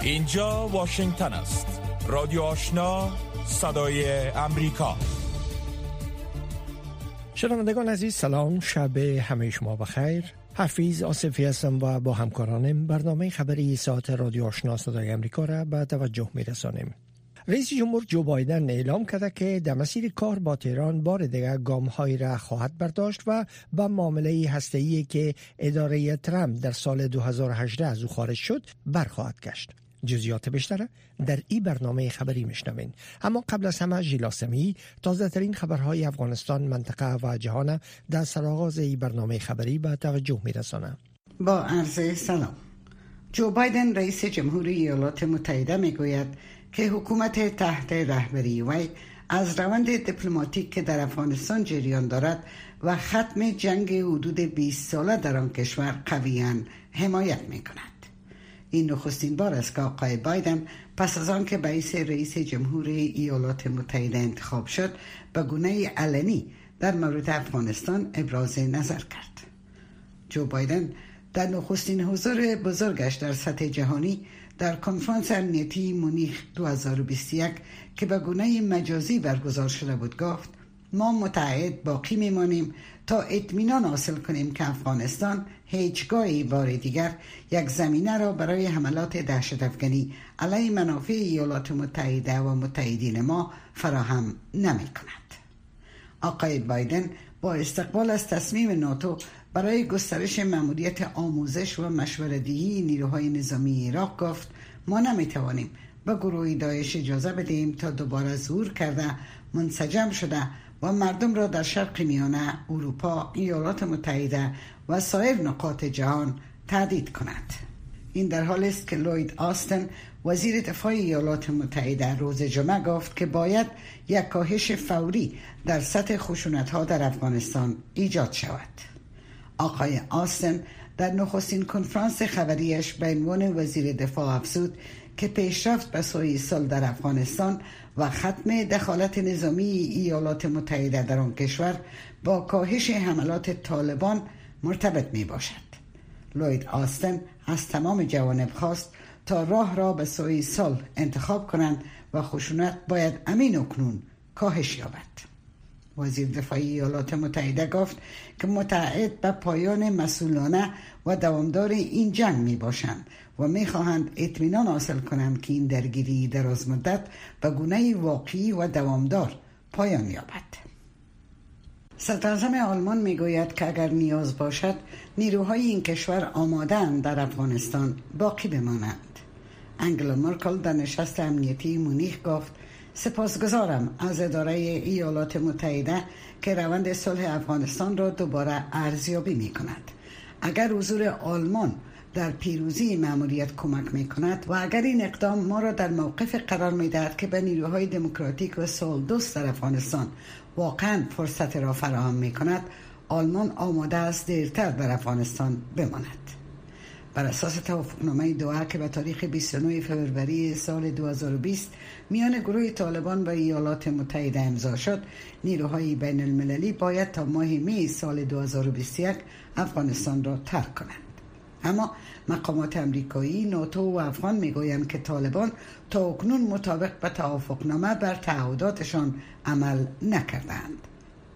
اینجا واشنگتن است. رادیو آشنا، صدای امریکا. شنوندگان عزیز سلام، شب همه شما بخیر. حفیظ آصفی هستم و با همکارانم برنامه خبری ساعت رادیو آشنا صدای امریکا را به توجه می‌رسانیم. رئیس جمهور جو بایدن اعلام کرده که در مسیر کار با تهران بار دیگر گام‌هایی را خواهد برداشت و به معامله هسته‌ای که اداره ترامپ در سال 2018 از او خارج شد برخواهد گشت. جزئیات بیشتر در این برنامه خبری میشنوین. اما قبل از همه ژیلاسمی تازه ترین خبرهای افغانستان، منطقه و جهان در سرآغاز این برنامه خبری به توجه میرسانه. با عرض سلام. جو بایدن رئیس جمهور ایالات متحده میگوید که حکومت تحت رهبری وی از روند دیپلماتیک که در افغانستان جریان دارد و ختم جنگ حدود 20 ساله در آن کشور قویاً حمایت میکند. این نخستین بار است که آقای بایدن پس از آن که رئیس جمهور ایالات متحده انتخاب شد به گونه علنی در مورد افغانستان ابراز نظر کرد. جو بایدن در نخستین حضور بزرگش در سطح جهانی در کنفرانس امنیتی مونیخ 2021 که به گونه مجازی برگزار شده بود گفت: ما متعهد باقی میمانیم تا اطمینان حاصل کنیم که افغانستان هیچگاهی بار دیگر یک زمینه را برای حملات دهشت‌افکنی علیه منافع ایالات متحده و متحدین ما فراهم نمی کند. آقای بایدن با استقبال از تصمیم ناتو برای گسترش مأموریت آموزش و مشوره‌دهی نیروهای نظامی عراق گفت: ما نمیتوانیم به گروه داعش اجازه بدهیم تا دوباره ظهور کرده، منسجم شده و مردم را در شرق میانه، اروپا، ایالات متحده و سایر نقاط جهان تهدید کند. این در حالی است که لوید آستن وزیر دفاع ایالات متحده روز جمعه گفت که باید یک کاهش فوری در سطح خشونت‌ها در افغانستان ایجاد شود. آقای آستن در نخستین کنفرانس خبریش به عنوان وزیر دفاع افزود که پیشرفت به سوی صلح در افغانستان و ختم دخالت نظامی ایالات متحده در آن کشور با کاهش حملات طالبان مرتبط می باشد. لوید آستن از تمام جوانب خواست تا راه را به سوی صلح انتخاب کنند و خشونت باید امین و کنون کاهش یابد. وزیر دفاع ایالات متحده گفت که متعهد به پایان مسئولانه و دوامدار این جنگ می باشند و می خواهند اطمینان حاصل کنند که این درگیری دراز مدت به گونه واقعی و دوامدار پایان یابد. صدراعظم آلمان می گوید که اگر نیاز باشد نیروهای این کشور آماده‌اند در افغانستان باقی بمانند. انگلا مرکل در نشست امنیتی مونیخ گفت: سپاسگزارم از اداره ایالات متحده که روند صلح افغانستان را دوباره ارزیابی می کند. اگر حضور آلمان در پیروزی مأموریت کمک می کند و اگر این اقدام ما را در موقف قرار می دهد که به نیروهای دموکراتیک و صلح‌دوست در افغانستان واقعا فرصت را فراهم می کند، آلمان آماده است دیرتر در افغانستان بماند. بر اساس توافقنامه دوحه که به تاریخ 29 فوریه سال 2020 میان گروه طالبان و ایالات متحده امضا شد، نیروهای بین المللی باید تا ماه می سال 2021 افغانستان را ترک کنند. اما مقامات امریکایی، ناتو و افغان میگویند که طالبان تا اکنون مطابق به توافقنامه بر تعهداتشان عمل نکردند.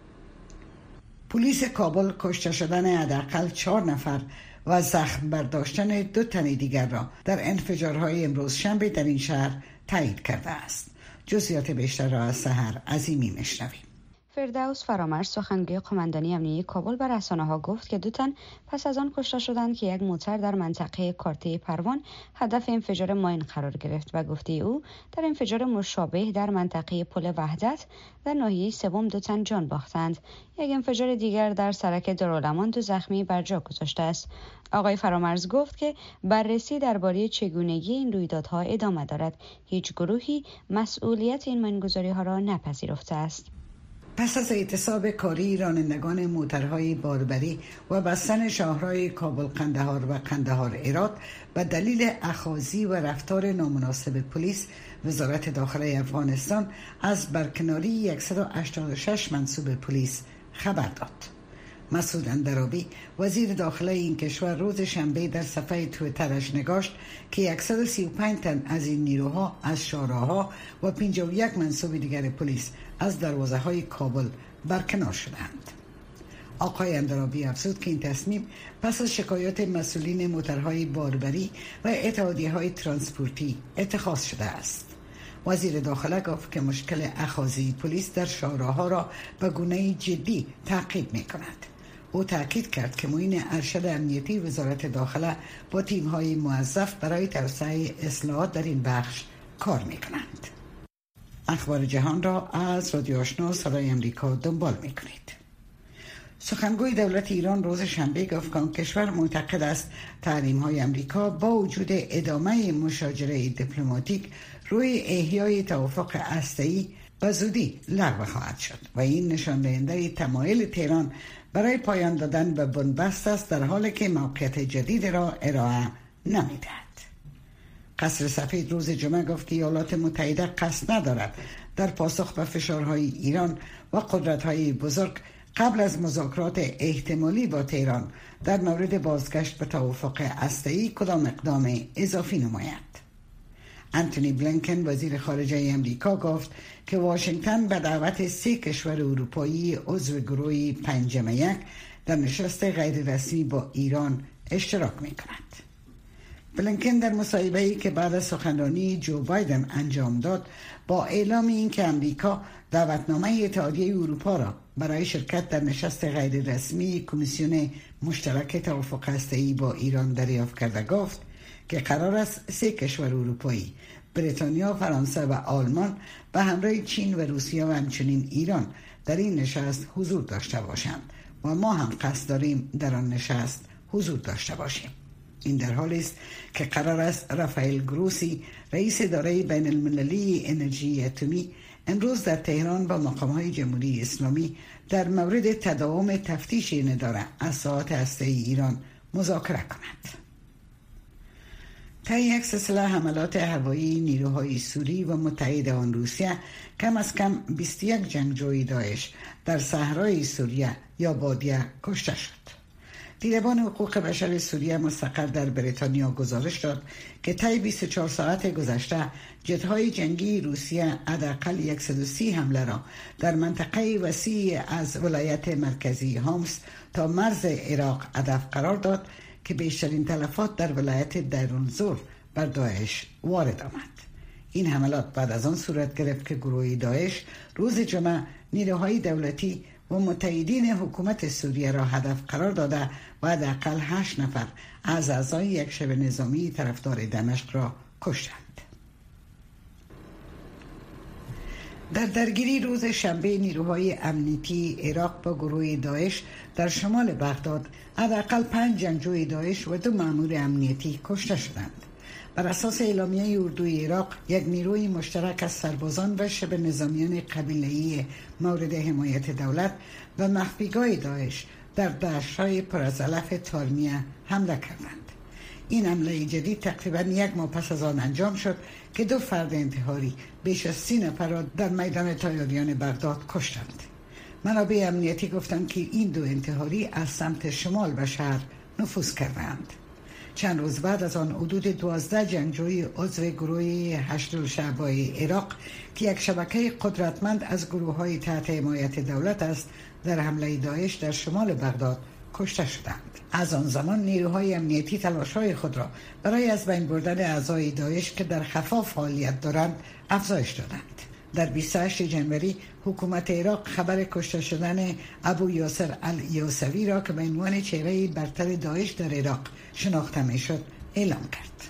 پلیس کابل کشته شدن حداقل 4 نفر و زخم برداشتن 2 تن دیگر را در انفجارهای امروز شنبه در این شهر تایید کرده است. جزئیات بیشتر را از سحر عظیمی میشنویم. فردوس فرامرز سخنگوی قماندانی امنیتی کابل به رسانه‌ها گفت که 2 تن پس از آن کشته شدند که یک موتر در منطقه کارته پروان هدف انفجار ماین قرار گرفت و گفته او در انفجار مشابه در منطقه پل وحدت در ناحیه سوم 2 تن جان باختند. یک انفجار دیگر در سرک دارالامان 2 زخمی بر جا گذاشته است. آقای فرامرز گفت که بررسی درباره چگونگی این رویدادها ادامه دارد. هیچ گروهی مسئولیت این ماینگذاری‌ها را نپذیرفته است. پس از اعتصاب کاری رانندگان موترهای باربری و بستن شاهرهای کابل قندهار و قندهار هرات به دلیل اخاذی و رفتار نامناسب پلیس، وزارت داخله افغانستان از برکناری 186 منصوب پلیس خبر داد. مسعود اندرابی وزیر داخله این کشور روز شنبه در صفحه توییترش نگاشت که 135 تن از این نیروها از شاهراه‌ها و 51 منصوب دیگر پلیس از دروازه‌های کابل برکنار شدند. آقای اندرابی افزود که این تصمیم پس از شکایات مسئولین موترهای باربری و اتحادیه‌های ترانسپورتی اتخاذ شده است. وزیر داخله گفت که مشکل اخاذی پلیس در شاهراه‌ها را به گونه‌ای جدی تعقیب می‌کند. او تاکید کرد که معین ارشد امنیتی وزارت داخله با تیم‌های موظف برای توسعه اصلاحات در این بخش کار می‌کنند. اخبار جهان را از رادیو آشنا صدای امریکا دنبال می‌کنید. سخنگوی دولت ایران روز شنبه گفت که کشور معتقد است تحریم‌های امریکا با وجود ادامه مشاجره دیپلماتیک روی احیای توافق هسته‌ای به زودی لغو خواهد شد و این نشان دهنده تمایل تهران برای پایان دادن به بنبست است، در حالی که موقعیت جدید را ارائه نمی‌دهد. قصر سفید روز جمعه گفت که ایالات متحده قصد ندارد در پاسخ به فشارهای ایران و قدرت‌های بزرگ قبل از مذاکرات احتمالی با تهران در مورد بازگشت به توافق هسته‌ای کدام اقدام اضافی نماید. انتونی بلینکن وزیر خارجه امریکا گفت که واشنگتن به دعوت 3 کشور اروپایی عضو گروه 5+1 در نشست غیر رسمی با ایران اشتراک می کند. بلینکن در مصاحبه‌ای که بعد از سخنرانی جو بایدن انجام داد با اعلام این که امریکا دعوتنامه اتحادیه اروپا را برای شرکت در نشست غیر رسمی کمیسیون مشترک توافق هسته‌ای با ایران دریافت کرده گفت که قرار است 3 کشور اروپایی بریتانیا، فرانسه و آلمان به همراه چین و روسیه و همچنین ایران در این نشست حضور داشته باشند و ما هم قصد داریم در آن نشست حضور داشته باشیم. این در حالی است که قرار است رافائل گروسی رئیس اداره بین المللی انرژی اتمی امروز در تهران با مقام‌های جمهوری اسلامی در مورد تداوم تفتیش این اداره از ساحات هسته‌ای ایران مذاکره کند. طی یک سلسله حملات هوایی نیروهای سوری و متحد آن روسیه کم از کم 21 جنگجوی داعش در صحرای سوریه یا بادیه کشته شد. دیدبان حقوق بشر سوریه مستقر در بریتانیا گزارش داد که طی 24 ساعت گذشته جت‌های جنگی روسیه حداقل 130 حمله را در منطقه وسیع از ولایت مرکزی هومس تا مرز عراق هدف قرار داد که بیشترین تلفات در ولایت دیرالزور بر داعش وارد آمد. این حملات بعد از آن صورت گرفت که گروه داعش روز جمعه نیروهای دولتی و متحدین حکومت سوریه را هدف قرار داده و حداقل 8 نفر از اعضای یک شبه نظامی طرفدار دمشق را کشتند. در درگیری روز شنبه نیروهای امنیتی عراق با گروه داعش در شمال بغداد حداقل 5 جنگجوی داعش و 2 مأمور امنیتی کشته شدند. بر اساس اعلامیه اردوی عراق، یک نیروی مشترک از سربازان و شبه نظامیان قبیله‌ای مورد حمایت دولت و مخفیگاه داعش در دشت‌های پر از علف تارمیه حمله کردند. این حمله جدید تقریباً 1 ماه پس از آن انجام شد که 2 فرد انتحاری بیش از 30 نفر را در میدان طیاریان بغداد کشتند. منابع امنیتی گفتند که این 2 انتحاری از سمت شمال به شهر نفوذ کردند. چند روز بعد از آن حدود 12 جنگجوی عضو گروه هشت‌الشعبای عراق که یک شبکه قدرتمند از گروه‌های تحت حمایت دولت است در حمله داعش در شمال بغداد کشته شدند. از آن زمان نیروهای امنیتی تلاش‌های خود را برای از بین بردن اعضای داعش که در خفا فعالیت دارند افزایش دادند. در 28 جنوری حکومت عراق خبر کشته شدن ابو یاسر الیوسوی را که به عنوان چهره برتر داعش در عراق شناخته میشد اعلام کرد.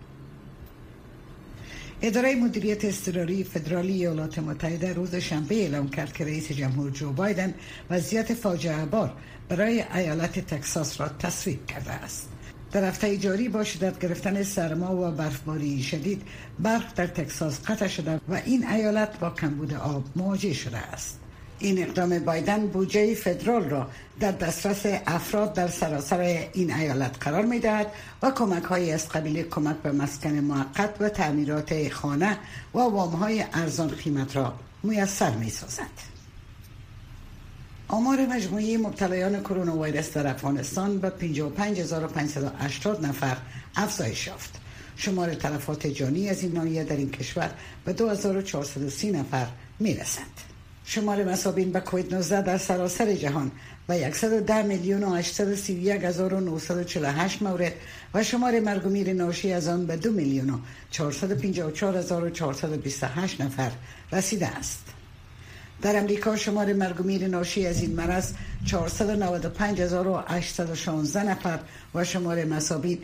اداره مدیریت اضطراری فدرالی ایالات متحده روز شنبه اعلام کرد که رئیس جمهور جو بایدن وضعیت فاجعه بار برای ایالت تگزاس را تصویب کرده است. در هفته جاری با شدت گرفتن سرما و برفباری شدید برق در تگزاس قطع شده و این ایالت با کمبود آب مواجه شده است. این اقدام بایدن بودجه فدرال را در دسترس افراد در سراسر این ایالت قرار می‌دهد و کمک‌های از قبیل کمک به مسکن موقت و تعمیرات خانه و وام‌های ارزان قیمت را میسر می‌سازد. آمار مجموعی مبتلایان کرونا ویروس در افغانستان به 55580 نفر افزایش یافت. شمار تلفات جانی از این ناحیه در این کشور به 2430 نفر میرسد. شمار مصابین به کووید 19 در سراسر جهان و 110,831,948 مورد و شمار مرگ و میر ناشی از آن به 2,454,428 نفر رسیده است. در امریکا شمار مرگ و میر ناشی از این مرض 495,816 نفر و شمار مصابین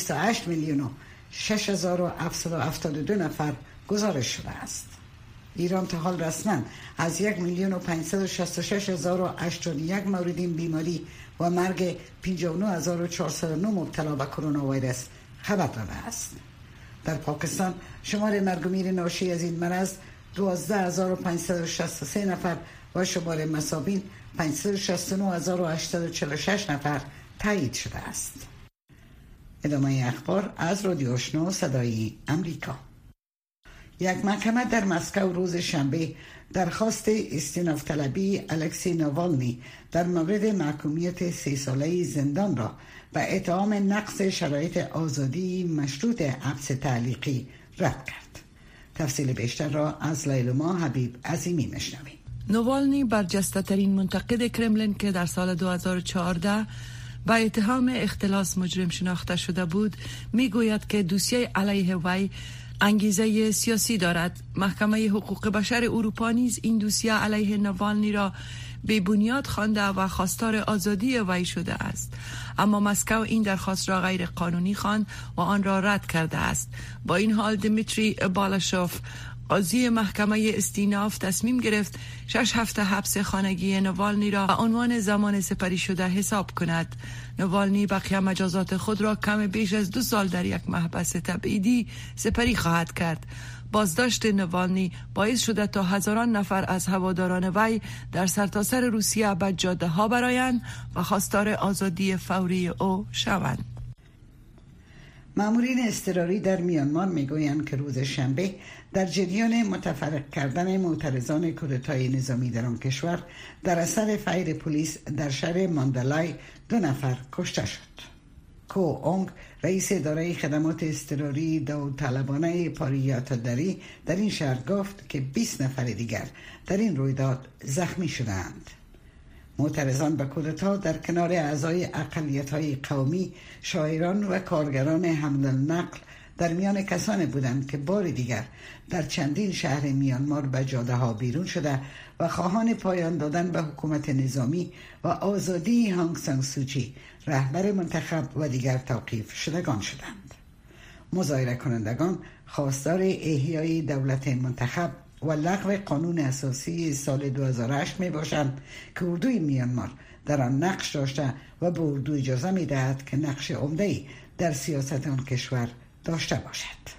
28,006,772 نفر گزارش شده است. ایران تا حال رسما از 1,566,081 مورد بیماری و مرگ 59,409 مبتلا به کرونا ویروس خبر داده است. در پاکستان شمار مرگ و میر ناشی از این مرض 12,563 نفر و شمار مصابین 569,846 نفر تایید شده است. ادامه اخبار از رادیو آشنا صدای امریکا. یک محکمه در مسکو روز شنبه درخواست استیناف طلبی الکسی ناوالنی در مورد محکومیت 3 ساله زندان را به اتهام نقض شرایط آزادی مشروط حبس تعلیقی رد کرد. تفصیل بیشتر را از لیلما حبیب عظیمی میشنویم. ناوالنی برجسته ترین منتقد کرملین که در سال 2014 با اتهام اختلاس مجرم شناخته شده بود میگوید که دوسیه علیه وی انگیزه سیاسی دارد. محکمه حقوق بشر اروپا نیز این دوسیه علیه ناوالنی را بی بنیاد خوانده و خواستار آزادی وی شده است، اما مسکو این درخواست را غیر قانونی خواند و آن را رد کرده است. با این حال دمیتری بالاشوف قاضی محکمه استیناف تصمیم گرفت 6 هفته حبس خانگی ناوالنی را به عنوان زمان سپری شده حساب کند. ناوالنی بقیه مجازات خود را کم بیش از 2 سال در یک محبس تبعیدی سپری خواهد کرد. بازداشت ناوالنی باعث شده تا هزاران نفر از هواداران وی در سرتاسر روسیه به جاده ها برآیند و خواستار آزادی فوری او شوند. مامورین اضطراری در میانمار میگویند که روز شنبه در جریان متفرق کردن معترضان کودتای نظامی در آن کشور در اثر فیر پلیس در شهر ماندالای 2 نفر کشته شد. کو اونگ رئیس اداره خدمات اضطراری داوطلبانه پاریاتاداری در این شهر گفت که 20 نفر دیگر در این رویداد زخمی شدند. معترضان به کودتا در کنار اعضای اقلیت‌های قومی، شاعران و کارگران حمل النقل در میان کسانی بودند که بار دیگر در چندین شهر میانمار به جاده ها بیرون شده و خواهان پایان دادن به حکومت نظامی و آزادی هانگ سان سوچی رهبر منتخب و دیگر توقیف شدگان شدند. مظاهره کنندگان خواستار احیای دولت منتخب و لغو قانون اساسی سال 2008 می باشند که اردوی میانمار در آن نقش داشته و به اردو اجازه می دهد که نقش عمده‌ای در سیاست آن کشور داشته باشد.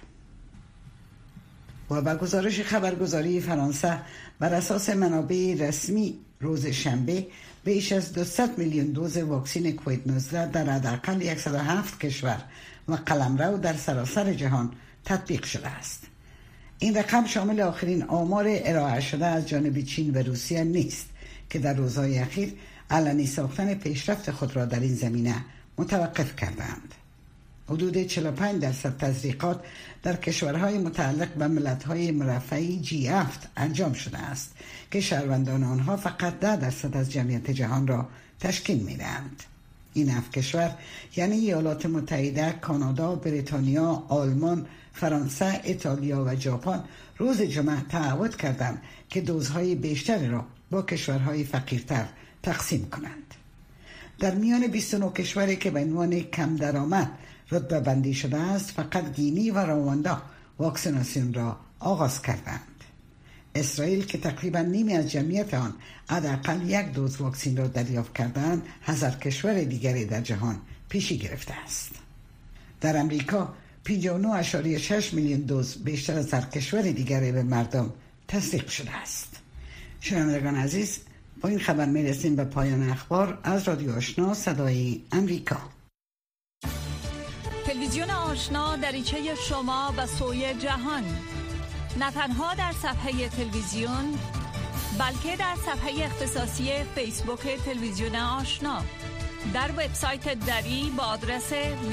و به گزارش خبرگزاری فرانسه بر اساس منابع رسمی روز شنبه بیش از 200 میلیون دوز واکسن کووید 19 در حداقل 107 کشور و قلمرو در سراسر جهان تطبیق شده است. این رقم شامل آخرین آمار ارائه شده از جانب چین و روسیه نیست که در روزهای اخیر علنی ساختن پیشرفت خود را در این زمینه متوقف کردند. حدود 45% تزریقات در کشورهای متعلق به ملت‌های مرفعی G7 انجام شده است که شهروندان آنها فقط 10% از جمعیت جهان را تشکیل می‌دهند. این 7 کشور یعنی ایالات متحده، کانادا، بریتانیا، آلمان، فرانسه، ایتالیا و ژاپن روز جمعه تعهد کردند که دوزهای بیشتری را با کشورهای فقیرتر تقسیم کنند. در میان 29 کشوری که به عنوان کم درآمد رتبه بندی شده است، فقط گینی و رواندا واکسیناسیون را آغاز کردند. اسرائیل که تقریبا نیمی از جمعیت آن حداقل 1 دوز واکسن را دریافت کردند، هزار کشور دیگری در جهان پیشی گرفته است. در امریکا 59.6 میلیون دوز بیشتر از هر کشور دیگری به مردم تصدیق شده است. شنوندگان عزیز، با این خبر میرسیم به پایان اخبار از رادیو آشنا صدای امریکا. تلویزیون آشنا دریچه شما و سوی جهان، نه تنها در صفحه تلویزیون بلکه در صفحه اختصاصی فیسبوک تلویزیون آشنا، در وبسایت دری با آدرس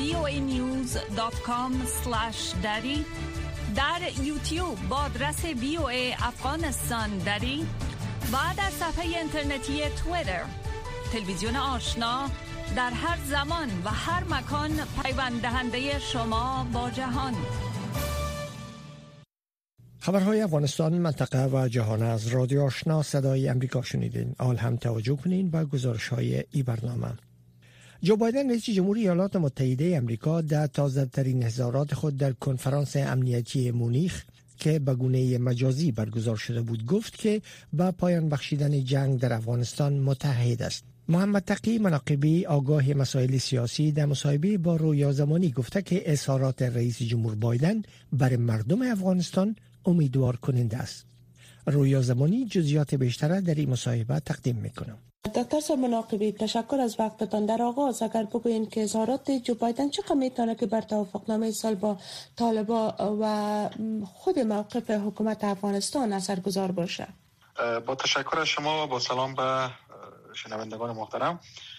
voanews.com/dari، در یوتیوب با آدرس VOA افغانستان دری و در صفحه اینترنتی توییتر. تلویزیون آشنا در هر زمان و هر مکان پیوند دهنده شما با جهان. خبرهای افغانستان، منطقه و جهان از رادیو آشنا صدای امریکا شنیدین. آل هم توجه کنین به گزارش‌های این برنامه. جو بایدن رئیس جمهوری ایالات متحده امریکا در تازه‌ترین اظهارات خود در کنفرانس امنیتی مونیخ که به گونه مجازی برگزار شده بود گفت که با پایان بخشیدن جنگ در افغانستان متحد است. محمد تقی مناقبی آگاه مسائل سیاسی در مصاحبه با رویا زمانی گفته که اظهارات رئیس جمهور بایدن برای مردم افغانستان امیدوار کننده است. رویا زمانی جزئیات بیشتر در این مصاحبه تقدیم میکنم. دکتر صاحب مناقبی، تشکر از وقتتان. در آغاز اگر بگوین که اظهارات جو بایدن چقدر میتونه که بر توافقنامه صلح با طالبان و خود موقف حکومت افغانستان اثرگذار باشه؟ با تشکر از شما و با سلام به شنوندگان محترم.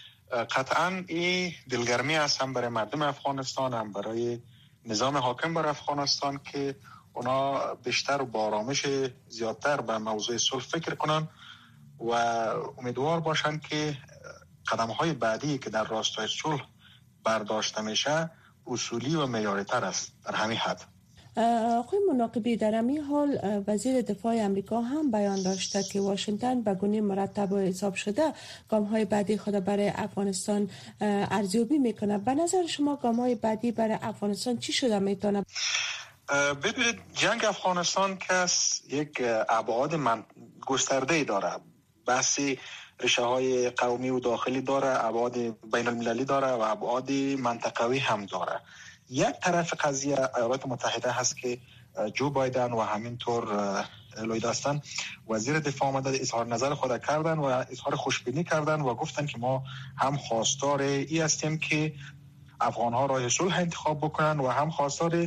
قطعا این دلگرمی است هم برای مردم افغانستان، هم برای نظام حاکم بر افغانستان که اونا بیشتر و با آرامش زیادتر به موضوع صلح فکر کنن و امیدوار باشن که قدم‌های بعدی که در راستای صلح برداشته میشه اصولی و معیاری تر است در همین حد. آقای مناقبی، در همین حال وزیر دفاع امریکا هم بیان داشته که واشنگتن به گونه مرتب و حساب شده گام‌های بعدی خود برای افغانستان ارزیابی میکنه. به نظر شما گام‌های بعدی برای افغانستان چی شده میتونه؟ ببینید، جنگ افغانستان که یک ابعاد گسترده‌ای داره. بحثی ریشه‌های قومی و داخلی داره، ابعاد بین المللی داره و ابعاد منطقوی هم داره. یک طرف قضیه ایالات متحده هست که جو بایدن و همینطور لوید استن وزیر دفاع آمده اظهار نظر خود کردن و اظهار خوشبینی کردن و گفتن که ما هم خواستار ای هستیم که افغان‌ها راه صلح انتخاب بکنن و هم خواستار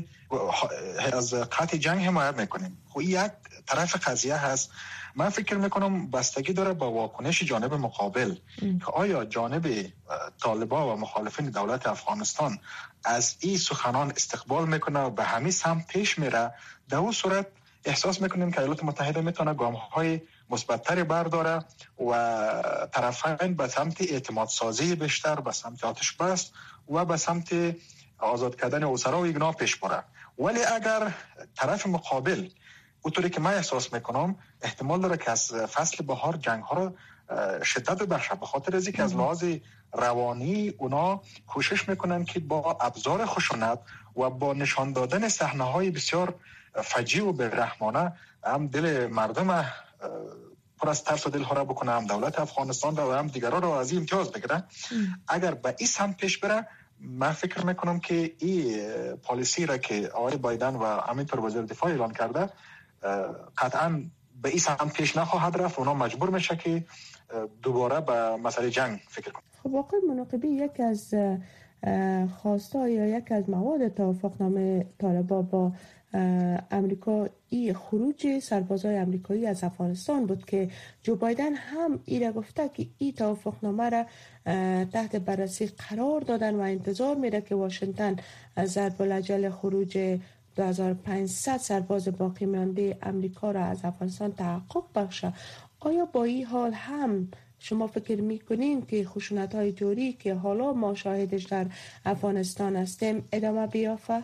از قطع جنگ حمایت میکنیم. خب یک طرف قضیه هست. من فکر میکنم بستگی داره با واکنش جانب مقابل که آیا جانب طالبان و مخالفین دولت افغانستان از این سخنان استقبال میکنه و به همین سمت پیش میره. در اون صورت احساس میکنیم که ایالات متحده میتونه گام‌های مثبت‌تری برداره و طرفین به سمت اعتماد سازی بیشتر، به سمت آتش بس و به سمت آزاد کردن اسرا و اینا پیش بره. ولی اگر طرف مقابل اونطوری که من احساس میکنم احتمال داره که از فصل بهار جنگ ها رو شدت ببخشه، به خاطر از اینکه از لحاظ روانی اونا کوشش میکنن که با ابزار خشونت و با نشان دادن صحنه های بسیار فجیع و بی‌رحمانه هم دل مردم پر از ترس و دل هاره بکنه، هم دولت افغانستان را و هم دیگران را از این امتیاز بگیره. اگر به این سمت پیش بره، من فکر میکنم که این پالیسی را که آقای بایدن و همینطور وزیر دفاع اعلان کرده قطعا به این سمت پیش نخواهد رفت. اونا مجبور میشه که دوباره به مسئله جنگ فکر کنه. خب آقای مناقبی، یک از خواسته یا یک از مواد توافقنامه طالبان با امریکا ای خروج سربازای امریکایی از افغانستان بود که جو بایدن هم ایره گفته که ای توافقنامه را تحت بررسی قرار دادن و انتظار میره که واشنگتن ضرب الاجل خروج 2500 سرباز باقی مانده امریکا را از افغانستان تحقق بخشه. آیا با این حال هم شما فکر میکنین که خشونت‌های جوری که حالا ما شاهدش در افغانستان هستیم ادامه بیافته؟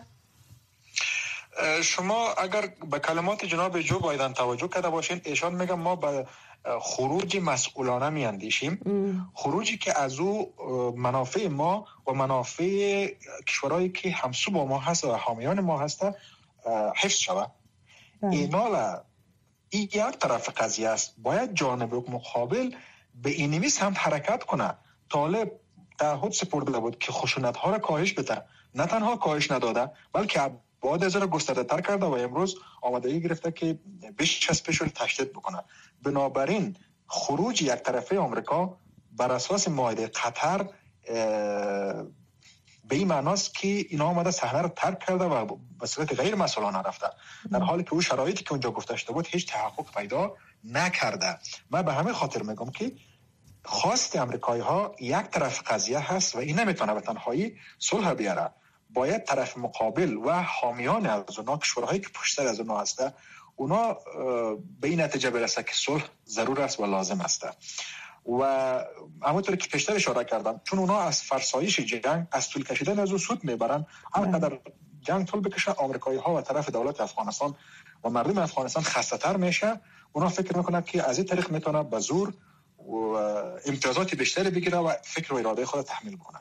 شما اگر به کلمات جناب جو بایدن توجه کرده باشین، ایشان میگن ما به خروج مسئولانه میاندیشیم، خروجی که از او منافع ما و منافع کشورهایی که همسو با ما هست و حامیان ما هست حفظ شود. این یک طرف قضیه است. باید جانب مقابل به اینمی سمت حرکت کنه. طالب تعهد سپرده بود که خشونت ها را کاهش بده، نه تنها کاهش نداده بلکه بعد از را گسترده تر کرده و امروز آمادگی گرفته که بیش از پیش رو تشدید بکنه. بنابراین خروج یک طرفه آمریکا بر اساس معاهده قطر به این معناست که اینا آمده صحنه رو ترک کرده و به صورت غیر مسئولانه رفته، در حالی که اون شرایطی که اونجا گفته شده بود هیچ تحقق پیدا نکرده. من به همین خاطر میگم که خواست امریکایی ها یک طرف قضیه هست و این نمیتونه به تنهایی صلح بیاره. باید طرف مقابل و حامیان از اونا، کشورهایی که پشت سر از اونا هسته، اونا به این نتیجه برسه که صلح ضرور است و لازم است. و همونطور که پیشتر اشاره کردم، چون اونا از فرسایش جنگ، از طول کشیدن از او سود میبرن، همینقدر جنگ طول بکشه آمریکایی ها و طرف دولت افغانستان و مردم افغانستان خسته تر میشه. اونا فکر میکنن که از این طریق میتونه به زور و امتیازات بیشتری بگیره و فکر و اراده خود تحمیل کنه.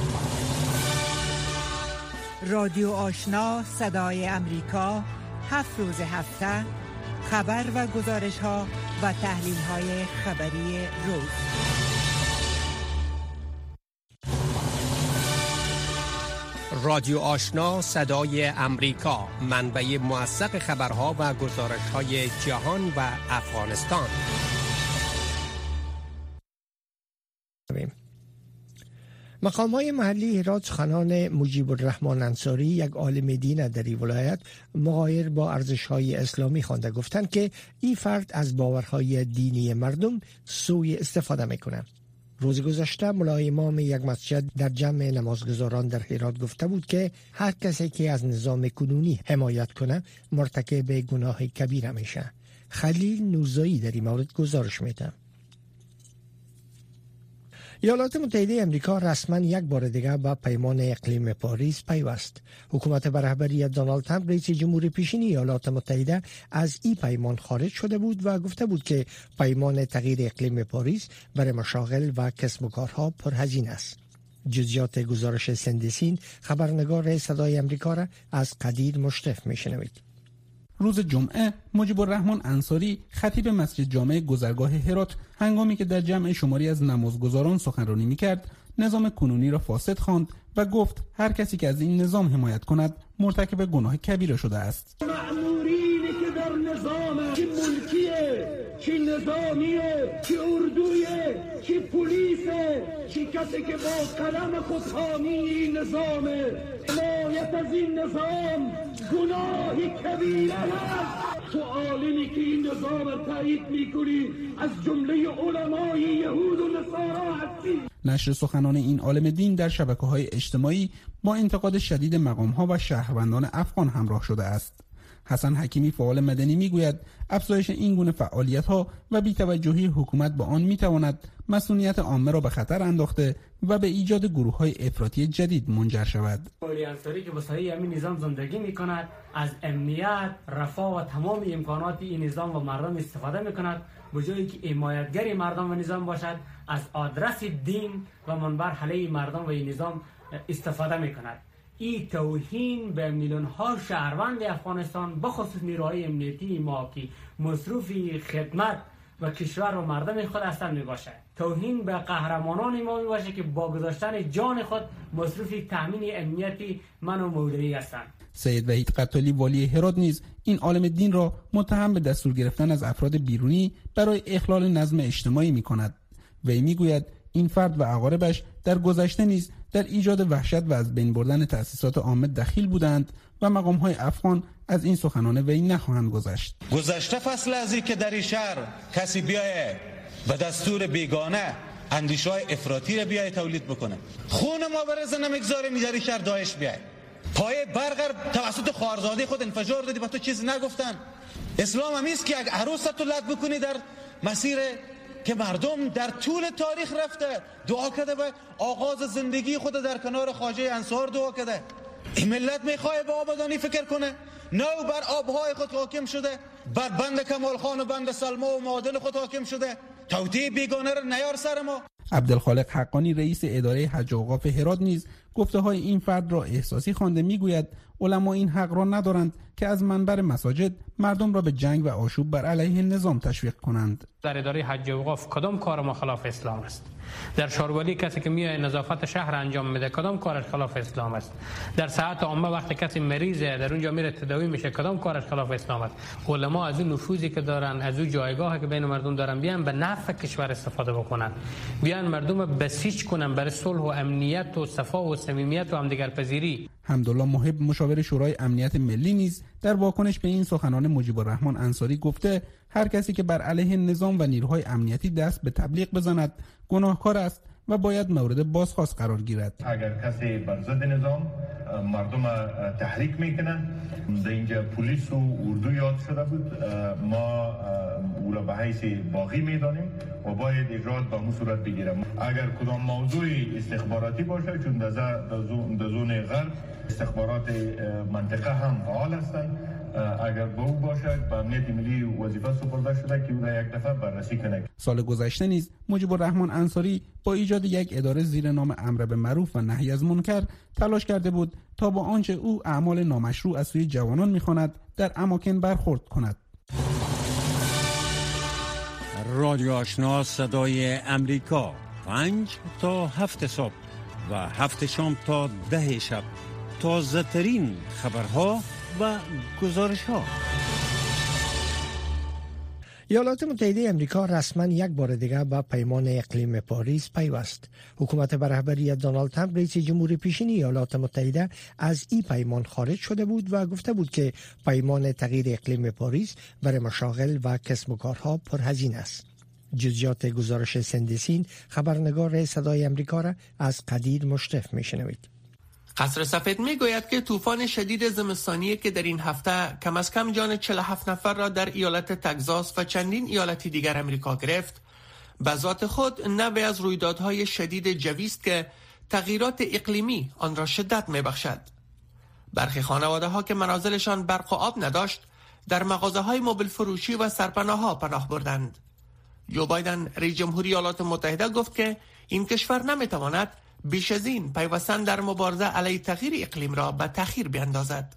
رادیو آشنا صدای امریکا، 7 روز هفته، خبر و گزارش ها و تحلیل های خبری روز. رادیو آشنا صدای امریکا، منبع موثق خبرها و گزارش های جهان و افغانستان. مقام‌های محلی هرات سخنان مجیب الرحمن انصاری، یک عالم دین در این ولایت، مغایر با ارزش‌های اسلامی خوانده، گفتند که این فرد از باورهای دینی مردم سوء استفاده می‌کند. روز گذشته مولای امام یک مسجد در جمع نمازگزاران در هرات گفته بود که هر کسی که از نظام کنونی حمایت کنه مرتکب گناه کبیره میشه. خلیل نوزایی در این مورد گزارش میده. ایالات متحده امریکا رسما یک بار دیگر به پیمان اقلیم پاریس پیوست. حکومت به رهبری دونالد ترامپ، رئیس جمهور پیشین ایالات متحده، از این پیمان خارج شده بود و گفته بود که پیمان تغییر اقلیم پاریس برای مشاغل و کسب و کارها پرهزینه است. جزئیات گزارش سندسین، خبرنگار صدای امریکا، را از قدیر مشرف میشنوید. روز جمعه مجیب الرحمن انصاری، خطیب مسجد جامع گذرگاه هرات، هنگامی که در جمع شماری از نمازگزاران سخنرانی می‌کرد، نظام کنونی را فاسد خواند و گفت هر کسی که از این نظام حمایت کند مرتکب گناه کبیره شده است. مأمورینی که در نظام، چه ملکیه، چه نظامیه، چه اردویه، چه پلیسه، چه کسی که با قلم خود حامی این نظامه، حمایت از این نظام گناه کبیره است. تو عالمی که این نظام را تایید میکنی از جمله علمای یهود و نصارا هستی. نشر سخنان این عالم دین در شبکه‌های اجتماعی با انتقاد شدید مقام‌ها و شهروندان افغان همراه شده است. حسن حکیمی، فعال مدنی، میگوید افزایش این گونه فعالیت‌ها و بی‌توجهی حکومت به آن می‌تواند مسئولیت عامه را به خطر انداخته و به ایجاد گروه‌های افراطی جدید منجر شود. مولای انصاری که با صحیح همین نظام زندگی می‌کند، از امنیت، رفاه و تمام امکانات این نظام و مردم استفاده می‌کند، به جایی که حمایتگر مردم و نظام باشد، از آدرس دین و منبر علیه مردم و این نظام استفاده می‌کند. این توهین به میلیون‌ها شهروند افغانستان، بخصوص نیروهای امنیتی ما که مصروف خدمت و کشور و مردم خود هستند میباشد. توهین به قهرمانان ما میباشه که با گذاشتن جان خود مصروف تامین امنیتی من و مولوی هستند. سید وحید قتالی، والی هرات، نیز این عالم دین را متهم به دستور گرفتن از افراد بیرونی برای اخلال نظم اجتماعی می‌کند. وی میگوید این فرد و اقاربش در گذشته نیز در ایجاد وحشت و از بین بردن تأسیسات عامه دخیل بودند و مقام‌های افغان از این سخنان وی نخواهند گذشت. گذشته فصل از این که در این شهر کسی بیایه به دستور بیگانه اندیشه‌های افراطی را بیایه تولید بکنه، خون ما برزه نمیگذاریم در این شهر داعش بیایه، پای برقر توسط خواهرزاده خود انفجار دادی، با تو چیز نگفتن. اسلام هم است که اگه عروس تو لط بکنی در مسیر که مردم در طول تاریخ رفته دعا کرده به آغاز زندگی خود در کنار خواجه انصار دعا کرده. این ملت میخواه به آبادانی فکر کنه، نو بر آبهای خود حاکم شده، بر بند کمال خان و بند سلما و معادل خود حاکم شده، توطئه بیگانه را نیار سر ما. عبدالخالق حقانی، رئیس اداره حج و اوقاف هرات، نیز گفته های این فرد را احساسی خوانده میگوید علما این حق را ندارند که از منبر مساجد مردم را به جنگ و آشوب بر علیه نظام تشویق کنند. در اداره حج و اوقاف کدام کار ما خلاف اسلام است؟ در شاروالی کسی که میاد نظافت شهر انجام میده کدام کارش خلاف اسلام است؟ در ساعت عامه وقتی کسی مریضه در اونجا میره تداوی میشه کدام کارش خلاف اسلام است؟ علما از این نفوذی که دارن، از اون جایگاهی که بین مردم دارن، بیان به نفع کشور استفاده بکنن، بیان بیان مردم بسیج کنن برای صلح و امنیت و صفا و صمیمیت و همدیگر پذیری. حمدالله محب مشاور شورای امنیت ملی نیز در واکنش به این سخنان مجیب الرحمن انصاری گفته هر کسی که بر علیه نظام و نیروهای امنیتی دست به تبلیغ بزند گناهکار است و باید مورد بازخواست قرار گیرد. اگر کسی بر ضد نظام مردم تحریک میکنه، در اینجا پلیس و اردو یاد شده بود، ما او را به حیث باقی میدانیم و باید اجرات به اون صورت بگیرم. اگر کدام موضوع استخباراتی باشه، چون در زون غرب استخبارات منطقه هم فعال هستند، اگر به او باشد به امنیت ملی وظیفه سپرده شده که او را یک دفعه بررسی کنه. سال گذشته نیز مجیب الرحمن انصاری با ایجاد یک اداره زیر نام امر به معروف و نهی از منکر تلاش کرده بود تا با آنچه او اعمال نامشروع از سوی جوانان می‌خواند در اماکن برخورد کند. رادیو آشنا صدای امریکا 5 تا 7 صبح و 7 شام تا 10 شب تازه ترین خبرها و گزارش ها. ایالات متحده امریکا رسما یک بار دیگر به پیمان اقلیم پاریس پیوست. حکومت به رهبری دونالد ترامپ رئیس جمهور پیشین ایالات متحده از این پیمان خارج شده بود و گفته بود که پیمان تغییر اقلیم پاریس برای مشاغل و کسب و کارها پرهزینه است. جزئیات گزارش سندسین خبرنگار صدای امریکا را از قدیر مشرف میشنوید. قصر سفید میگوید که طوفان شدید زمستانی که در این هفته کم از کم جان 47 نفر را در ایالت تگزاس و چندین ایالت دیگر امریکا گرفت، به ذات خود نوعی از رویدادهای شدید جوی است که تغییرات اقلیمی آن را شدت میبخشد. برخی خانواده ها که منازلشان برق و آب نداشت، در مغازه های موبیل فروشی و سرپناه ها پناه بردند. جو بایدن رئیس جمهوری ایالات متحده گفت که این کشور نمیتواند بیش از این پیوستن در مبارزه علیه تغییر اقلیم را به تأخیر بیندازد.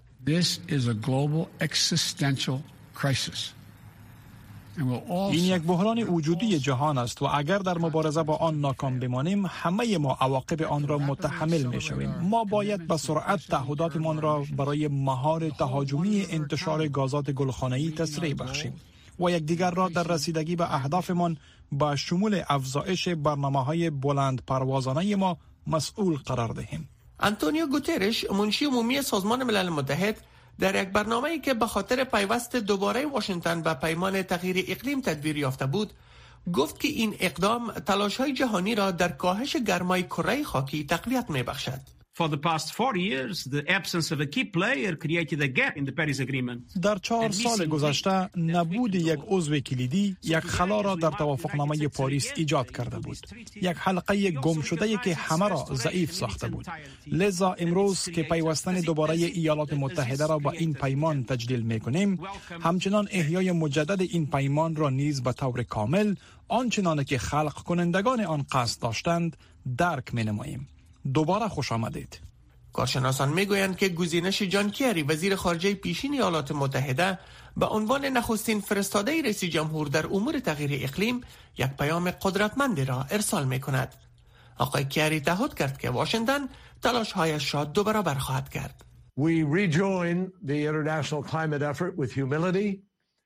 این یک بحران وجودی جهان است و اگر در مبارزه با آن ناکام بمانیم همه ما عواقب آن را متحمل میشویم. ما باید به سرعت تعهداتمان را برای مهار تهاجمی انتشار گازات گلخانه‌ای تسریع بخشیم و یکدیگر را در رسیدگی به اهدافمان با شمول افزایش برنامه‌های بلند پروازانه ما مسئول قرار دهیم. آنتونیو گوترش منشی عمومی سازمان ملل متحد در یک برنامه‌ای که به خاطر پیوست دوباره واشنگتن به پیمان تغییر اقلیم تدبیر یافته بود، گفت که این اقدام تلاش‌های جهانی را در کاهش گرمای کره خاکی تقویت می‌بخشد. For the past 4 years, the absence of a key player created a gap in the Paris Agreement. در 4 سال گذشته نبود یک عضو کلیدی یک خلا را در توافقنامه پاریس ایجاد کرده بود. یک حلقه گم شده‌ای که همه را ضعیف ساخته بود. لذا امروز که پیوستن دوباره ایالات متحده را با این پیمان تجلیل می‌کنیم، همچنان احیای مجدد این پیمان را نیز به طور کامل آنچنان که خلق کنندگان آن قصد داشتند درک می‌نماییم. دوباره خوش آمدید. کارشناسان میگویند که گزینش جان کری وزیر خارجه پیشین ایالات متحده به عنوان نخستین فرستاده رئیس جمهور در امور تغییر اقلیم یک پیام قدرتمندی را ارسال میکند. آقای کری تعهد کرد که واشنگتن تلاش‌هایش را دوباره برخواهد کرد. We rejoin the international climate effort with humility.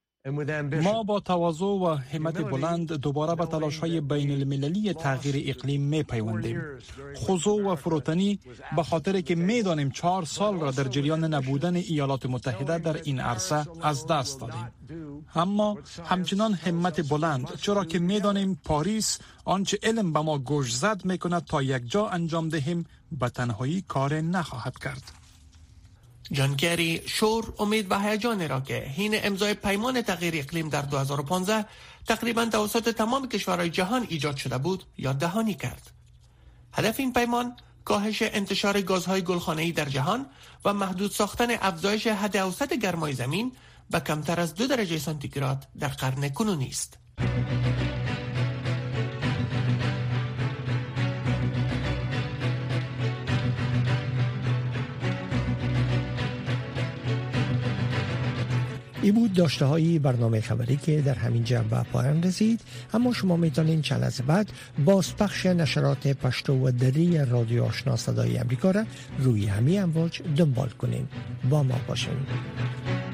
ما با تواضع و همت بلند دوباره به تلاش‌های بین المللی تغییر اقلیم می‌پیوندیم. خضوع و فروتنی به خاطر که می‌دانیم 4 سال را در جریان نبودن ایالات متحده در این عرصه از دست دادیم. اما همچنان همت بلند، چرا که می‌دانیم پاریس آنچه علم به ما گوش زد می‌کند تا یک جا انجام دهیم به تنهایی کار نخواهد کرد. جان کری شور، امید و هیجان را که حین امضای پیمان تغییر اقلیم در 2015 تقریبا توسط تمام کشورهای جهان ایجاد شده بود یاد دهانی کرد. هدف این پیمان کاهش انتشار گازهای گلخانه‌ای در جهان و محدود ساختن افزایش حد اوسط گرمای زمین به کمتر از 2 درجه سانتیگراد در قرن کنونی است. این بود داشته های برنامه خبری که در همین جنبه پایان رسید، اما شما میتونید چند لحظه بعد بازپخش نشرات پشتو و دری رادیو آشنا صدای امریکا را روی همین امواج دنبال کنین. با ما باشین.